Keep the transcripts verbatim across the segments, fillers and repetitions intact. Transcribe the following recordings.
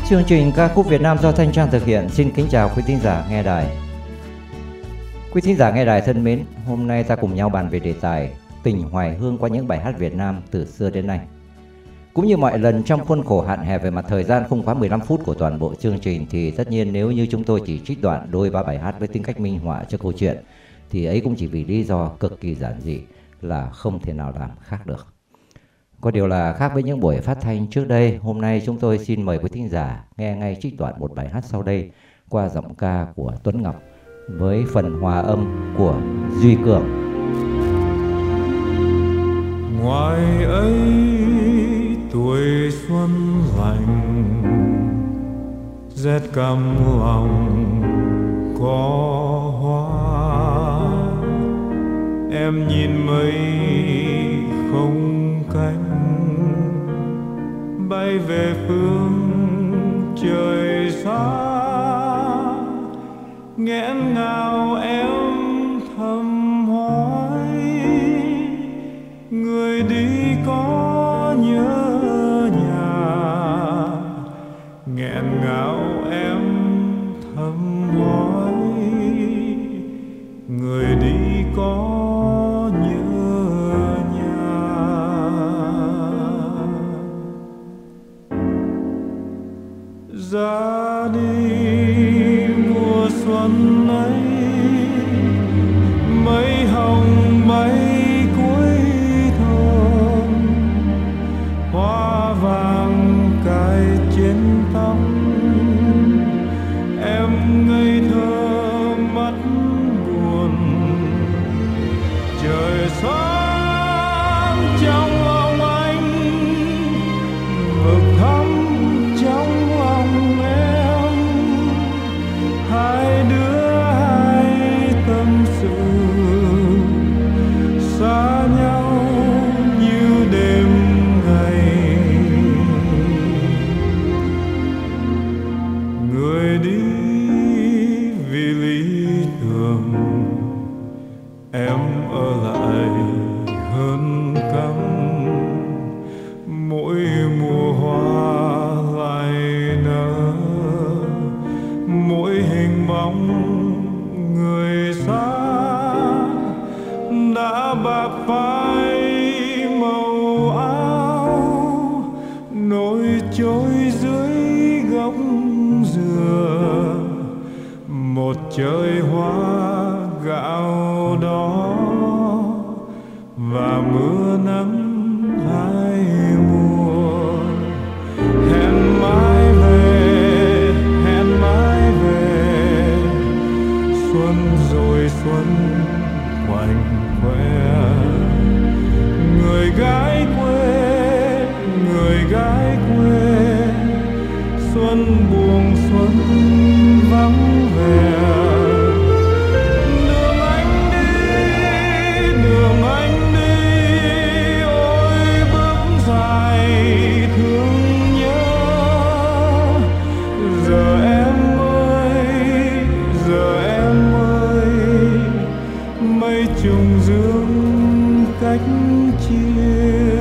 Chương trình ca khúc Việt Nam do Thanh Trang thực hiện. Xin kính chào quý thính giả nghe đài. Quý thính giả nghe đài thân mến, hôm nay ta cùng nhau bàn về đề tài tình hoài hương qua những bài hát Việt Nam từ xưa đến nay. Cũng như mọi lần, trong khuôn khổ hạn hẹp về mặt thời gian không quá mười lăm phút của toàn bộ chương trình, thì tất nhiên nếu như chúng tôi chỉ trích đoạn đôi ba bài hát với tính cách minh họa cho câu chuyện, thì ấy cũng chỉ vì lý do cực kỳ giản dị là không thể nào làm khác được. Có điều là khác với những buổi phát thanh trước đây, hôm nay chúng tôi xin mời quý thính giả nghe ngay trích đoạn một bài hát sau đây qua giọng ca của Tuấn Ngọc với phần hòa âm của Duy Cường. Ngoài ấy tuổi xuân lạnh, rét căm lòng có hoa, em nhìn mây không cánh bay về phương trời xa, nghẹn ngào em thầm hỏi người đi có nhớ nhà, nghẹn ngào em thầm hỏi người đi có ra đi mùa xuân ấy, mây hồng bay cuối thôn, hoa vàng cài trên tóc, em ngây thơ mắt buồn, trời sáng trong lòng anh, vực thẳm trong lòng em, hai đứa hai tâm sự xa nhau như đêm ngày, người đi vì lý tưởng, em ở lại hơn căm, mỗi mùa hoa lại nở, mỗi hình bóng người xa đã bạc phai màu áo, nổi trôi dưới gốc dừa, một trời hoa gạo đó và mưa nắng hai mùa, hẹn mãi về, hẹn mãi về, xuân rồi xuân quạnh quẻ, người gái quê, người gái quê, xuân buồn xuân vắng vẻ. Đường anh đi, đường anh đi, ôi bước dài thương nhớ, giờ em ơi, giờ em ơi, mây trùng dương cách chia.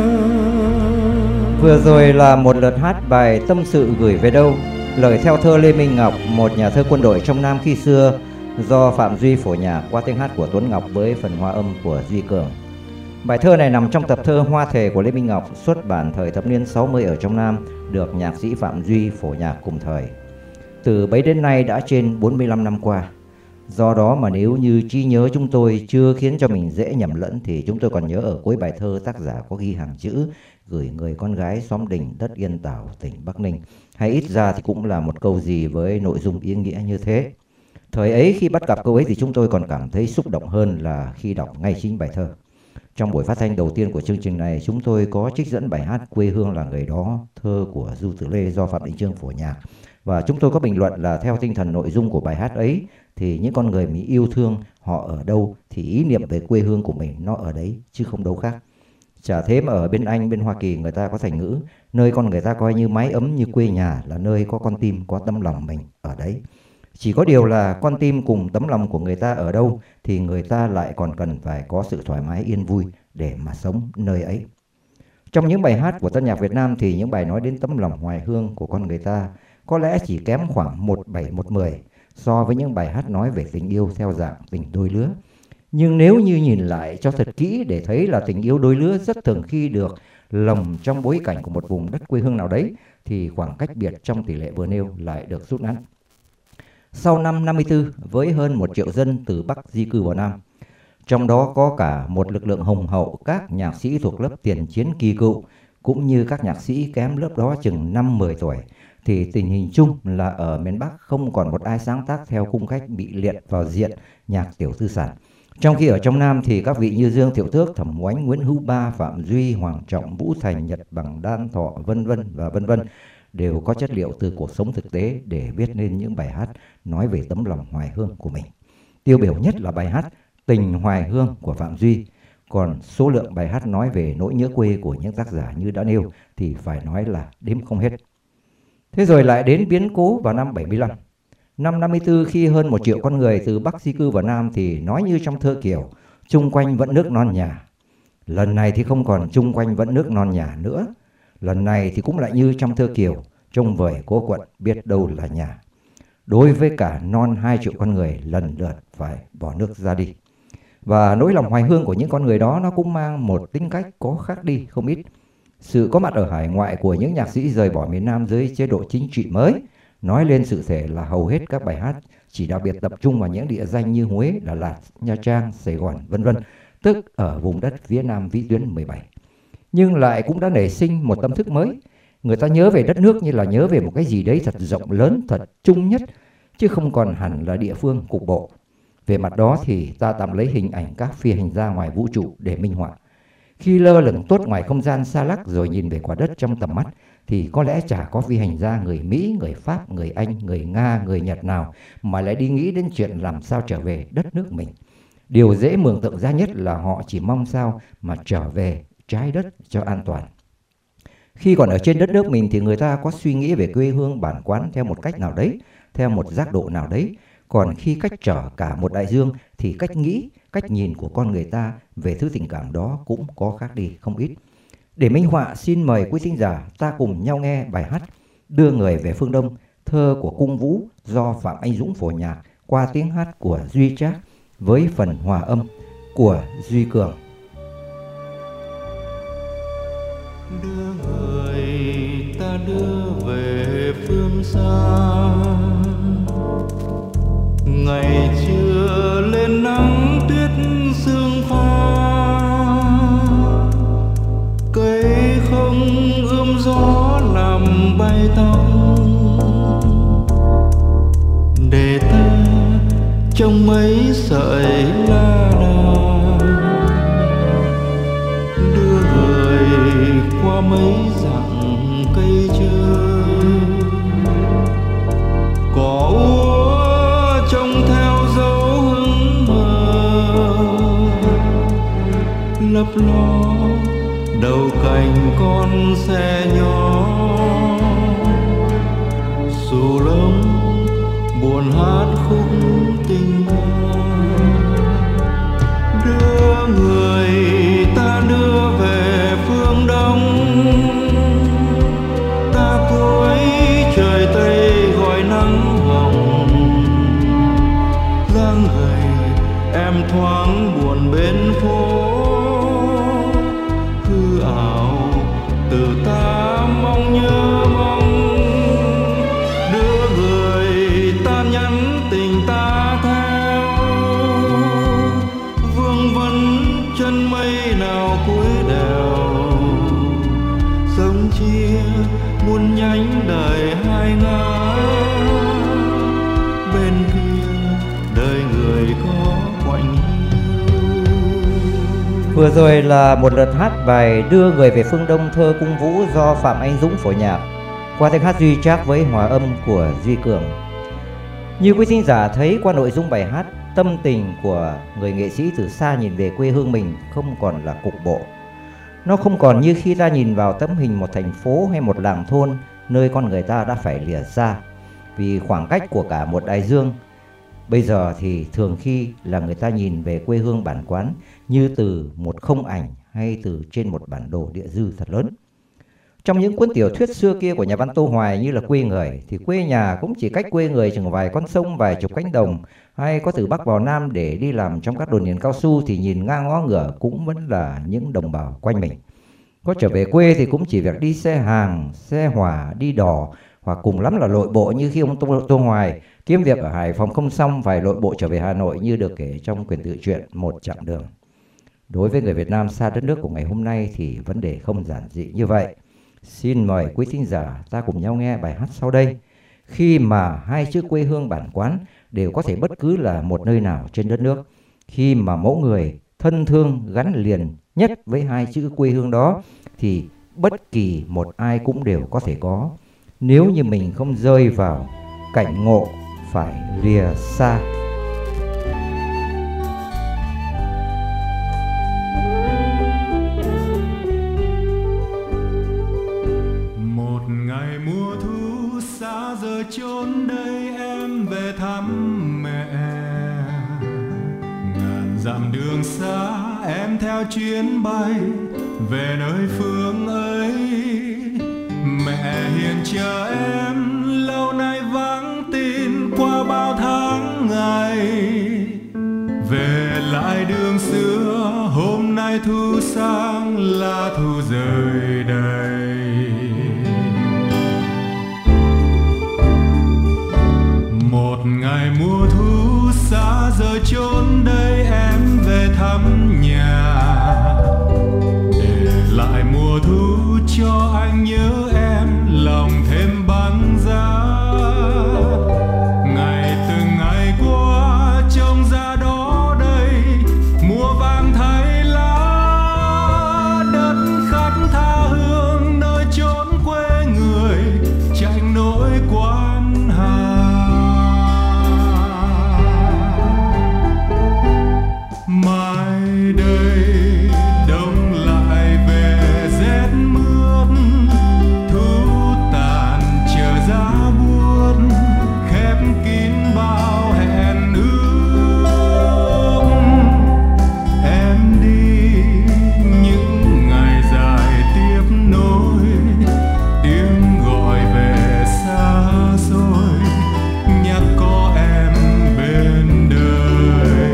Vừa rồi là một lượt hát bài Tâm sự gửi về đâu, lời theo thơ Lê Minh Ngọc, một nhà thơ quân đội trong Nam khi xưa, do Phạm Duy phổ nhạc qua tiếng hát của Tuấn Ngọc với phần hòa âm của Duy Cường. Bài thơ này nằm trong tập thơ Hoa Thề của Lê Minh Ngọc, xuất bản thời thập niên sáu mươi ở trong Nam, được nhạc sĩ Phạm Duy phổ nhạc cùng thời. Từ bấy đến nay đã trên bốn mươi lăm năm qua. Do đó mà nếu như trí nhớ chúng tôi chưa khiến cho mình dễ nhầm lẫn, thì chúng tôi còn nhớ ở cuối bài thơ tác giả có ghi hàng chữ gửi người con gái xóm Đình, đất Yên Tảo, tỉnh Bắc Ninh. Hay ít ra thì cũng là một câu gì với nội dung ý nghĩa như thế. Thời ấy khi bắt gặp câu ấy thì chúng tôi còn cảm thấy xúc động hơn là khi đọc ngay chính bài thơ. Trong buổi phát thanh đầu tiên của chương trình này, chúng tôi có trích dẫn bài hát Quê hương là người đó, thơ của Du Tử Lê do Phạm Đình Chương phổ nhạc. Và chúng tôi có bình luận là theo tinh thần nội dung của bài hát ấy, thì những con người mình yêu thương họ ở đâu thì ý niệm về quê hương của mình nó ở đấy chứ không đâu khác. Chả thế mà ở bên Anh, bên Hoa Kỳ người ta có thành ngữ nơi con người ta coi như mái ấm như quê nhà là nơi có con tim, có tấm lòng mình ở đấy. Chỉ có điều là con tim cùng tấm lòng của người ta ở đâu thì người ta lại còn cần phải có sự thoải mái yên vui để mà sống nơi ấy. Trong những bài hát của tân nhạc Việt Nam thì những bài nói đến tấm lòng hoài hương của con người ta có lẽ chỉ kém khoảng một bảy một mười so với những bài hát nói về tình yêu theo dạng tình đôi lứa. Nhưng nếu như nhìn lại cho thật kỹ để thấy là tình yêu đôi lứa rất thường khi được lồng trong bối cảnh của một vùng đất quê hương nào đấy thì khoảng cách biệt trong tỷ lệ vừa nêu lại được rút ngắn. Sau năm năm mươi tư, với hơn một triệu dân từ Bắc di cư vào Nam, trong đó có cả một lực lượng hùng hậu các nhạc sĩ thuộc lớp tiền chiến kỳ cựu cũng như các nhạc sĩ kém lớp đó chừng năm mười tuổi, thì tình hình chung là ở miền Bắc không còn một ai sáng tác theo cung cách bị liệt vào diện nhạc tiểu tư sản. Trong khi ở trong Nam thì các vị như Dương Thiệu Tước, Thẩm Oánh, Nguyễn Hữu Ba, Phạm Duy, Hoàng Trọng, Vũ Thành, Nhật Bằng, Đan Thọ, vân vân và vân vân đều có chất liệu từ cuộc sống thực tế để viết nên những bài hát nói về tấm lòng hoài hương của mình. Tiêu biểu nhất là bài hát Tình Hoài Hương của Phạm Duy. Còn số lượng bài hát nói về nỗi nhớ quê của những tác giả như đã nêu thì phải nói là đếm không hết. Thế rồi lại đến biến cố vào năm bảy mươi lăm. Năm năm mươi tư, khi hơn một triệu con người từ Bắc di cư vào Nam thì nói như trong thơ Kiều, chung quanh vẫn nước non nhà. Lần này thì không còn chung quanh vẫn nước non nhà nữa. Lần này thì cũng lại như trong thơ Kiều, trông vời cô quận biết đâu là nhà. Đối với cả non hai triệu con người lần lượt phải bỏ nước ra đi. Và nỗi lòng hoài hương của những con người đó nó cũng mang một tính cách có khác đi không ít. Sự có mặt ở hải ngoại của những nhạc sĩ rời bỏ miền Nam dưới chế độ chính trị mới nói lên sự thể là hầu hết các bài hát chỉ đặc biệt tập trung vào những địa danh như Huế, Đà Lạt, Nha Trang, Sài Gòn, vân vân, tức ở vùng đất phía Nam vĩ tuyến mười bảy. Nhưng lại cũng đã nảy sinh một tâm thức mới. Người ta nhớ về đất nước như là nhớ về một cái gì đấy thật rộng lớn, thật chung nhất, chứ không còn hẳn là địa phương cục bộ. Về mặt đó thì ta tạm lấy hình ảnh các phi hành gia ngoài vũ trụ để minh họa. Khi lơ lửng tốt ngoài không gian xa lắc rồi nhìn về quả đất trong tầm mắt thì có lẽ chả có phi hành gia người Mỹ, người Pháp, người Anh, người Nga, người Nhật nào mà lại đi nghĩ đến chuyện làm sao trở về đất nước mình. Điều dễ mường tượng ra nhất là họ chỉ mong sao mà trở về trái đất cho an toàn. Khi còn ở trên đất nước mình thì người ta có suy nghĩ về quê hương bản quán theo một cách nào đấy, theo một giác độ nào đấy. Còn khi cách trở cả một đại dương thì cách nghĩ, cách nhìn của con người ta về thứ tình cảm đó cũng có khác đi không ít. Để minh họa, xin mời quý thính giả ta cùng nhau nghe bài hát Đưa Người Về Phương Đông, thơ của Cung Vũ do Phạm Anh Dũng phổ nhạc qua tiếng hát của Duy Trác với phần hòa âm của Duy Cường. Đưa người ta đưa về phương xa, ngày trưa lên nắng tuyết sương pha, cây không ươm gió làm bay tóc, để ta trong mấy sợi la đà, đưa người qua mấy dặm cây chơi, cỏ úa trông theo dấu hững mờ, lấp ló đầu cành con xe nhỏ, dù lông buồn hát khúc tình ca. Đưa người ta đưa về phương Đông, ta cuối trời Tây gọi nắng hồng, dáng gầy em thoáng buồn bên phố, hư ảo từ ta mong nhớ mong. Đưa người ta nhắn tình ta theo, vương vấn chân mây nào cuối đèo, sông chia muôn nhánh đời hai ngả, bên kia đời người có quạnh hiu. Vừa rồi là một lượt hát bài Đưa Người Về Phương Đông, thơ Cung Vũ do Phạm Anh Dũng phổ nhạc qua tiếng hát Duy Trác với hòa âm của Duy Cường. Như quý thính giả thấy qua nội dung bài hát, tâm tình của người nghệ sĩ từ xa nhìn về quê hương mình không còn là cục bộ. Nó không còn như khi ta nhìn vào tấm hình một thành phố hay một làng thôn nơi con người ta đã phải lìa xa vì khoảng cách của cả một đại dương. Bây giờ thì thường khi là người ta nhìn về quê hương bản quán như từ một không ảnh hay từ trên một bản đồ địa dư thật lớn. Trong những cuốn tiểu thuyết xưa kia của nhà văn Tô Hoài như là Quê Người thì quê nhà cũng chỉ cách quê người chừng vài con sông, vài chục cánh đồng, hay có từ Bắc vào Nam để đi làm trong các đồn điền cao su thì nhìn ngang ngó ngửa cũng vẫn là những đồng bào quanh mình. Có trở về quê thì cũng chỉ việc đi xe hàng, xe hỏa, đi đò, hoặc cùng lắm là lội bộ như khi ông Tô, Tô Hoài kiếm việc ở Hải Phòng không xong phải lội bộ trở về Hà Nội như được kể trong quyển tự truyện Một Chặng Đường. Đối với người Việt Nam xa đất nước của ngày hôm nay thì vấn đề không giản dị như vậy. Xin mời quý thính giả ta cùng nhau nghe bài hát sau đây. Khi mà hai chữ quê hương bản quán đều có thể bất cứ là một nơi nào trên đất nước, khi mà mẫu người thân thương gắn liền nhất với hai chữ quê hương đó thì bất kỳ một ai cũng đều có thể có, nếu như mình không rơi vào cảnh ngộ phải lìa xa. Một ngày mùa thu xa rời chốn đây, em về thăm mẹ. Ngàn dặm đường xa em theo chuyến bay về nơi phương ấy. Mẹ hiền chờ em lâu nay vắng tin qua bao tháng ngày. Về lại đường xưa hôm nay thu sang lá thu rơi đầy. Một ngày mùa thu xa rời chốn đây, em về thăm nhà. Để lại mùa thu cho anh nhớ em lòng thêm băng giá. Ngày từng ngày qua trông ra đó đây, mùa vàng thay lá. Đất khách tha hương nơi chốn quê người, chạy nỗi quan hà. Mai đây đông lại về rét mướt, thu tàn chờ giá buốt, khép kín bao hẹn ước. Em đi những ngày dài tiếp nối, tiếng gọi về xa xôi, nhắc có em bên đời.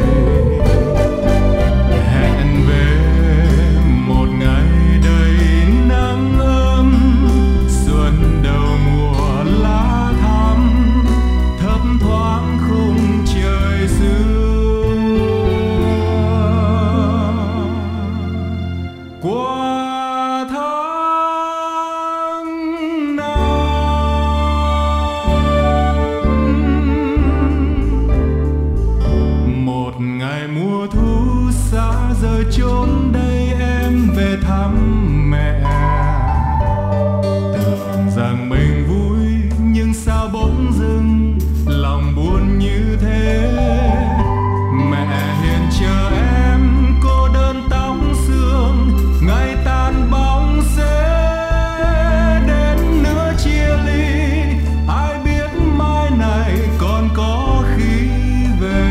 Hẹn về một ngày đầy nắng ấm, xuân đầu mùa lá thắm, thấp thoáng khung trời xưa. Qua tháng năm, một ngày mùa thu xa rời chốn đây, em về thăm mẹ. Tưởng rằng mình vui nhưng sao bỗng dưng lòng buồn như thế. Mẹ hiền chờ em cô đơn tóc sương, ngày tan bóng xế. Đến nửa chia ly ai biết mai này còn có khi về.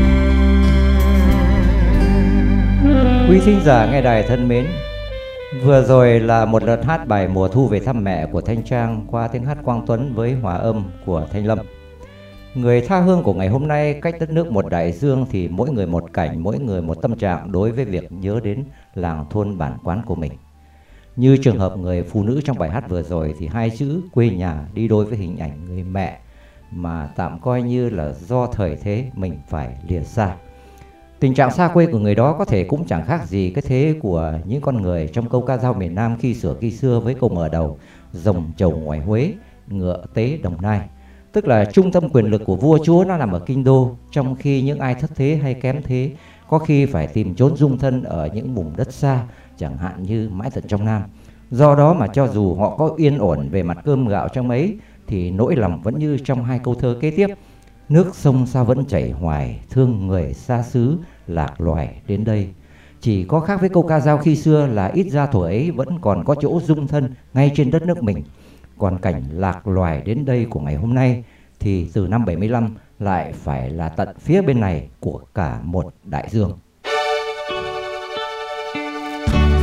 Quý thính giả nghe đài thân mến, vừa rồi là một lượt hát bài Mùa Thu về thăm mẹ của Thanh Trang qua tiếng hát Quang Tuấn với hòa âm của Thanh Lâm. Người tha hương của ngày hôm nay cách đất nước một đại dương thì mỗi người một cảnh, mỗi người một tâm trạng đối với việc nhớ đến làng thôn bản quán của mình. Như trường hợp người phụ nữ trong bài hát vừa rồi thì hai chữ quê nhà đi đôi với hình ảnh người mẹ mà tạm coi như là do thời thế mình phải lìa xa. Tình trạng xa quê của người đó có thể cũng chẳng khác gì cái thế của những con người trong câu ca dao miền Nam khi xưa khi xưa với câu mở đầu rồng trầu ngoài Huế, ngựa tế Đồng Nai. Tức là trung tâm quyền lực của vua chúa nó nằm ở kinh đô, trong khi những ai thất thế hay kém thế có khi phải tìm trốn dung thân ở những vùng đất xa, chẳng hạn như mãi tận trong Nam. Do đó mà cho dù họ có yên ổn về mặt cơm gạo trong ấy thì nỗi lòng vẫn như trong hai câu thơ kế tiếp. Nước sông sao vẫn chảy hoài, thương người xa xứ, lạc loài đến đây. Chỉ có khác với câu ca dao khi xưa là ít ra thuở ấy vẫn còn có chỗ dung thân ngay trên đất nước mình. Còn cảnh lạc loài đến đây của ngày hôm nay thì từ năm bảy mươi lăm lại phải là tận phía bên này của cả một đại dương.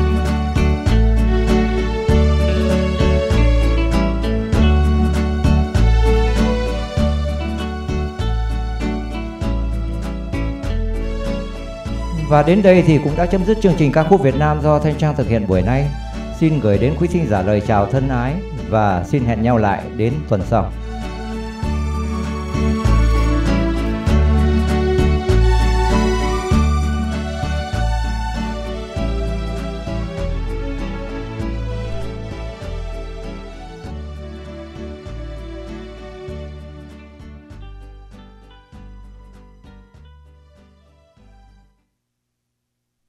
Và đến đây thì cũng đã chấm dứt chương trình ca khúc Việt Nam do Thanh Trang thực hiện buổi nay. Xin gửi đến quý thính giả lời chào thân ái và xin hẹn nhau lại đến tuần sau.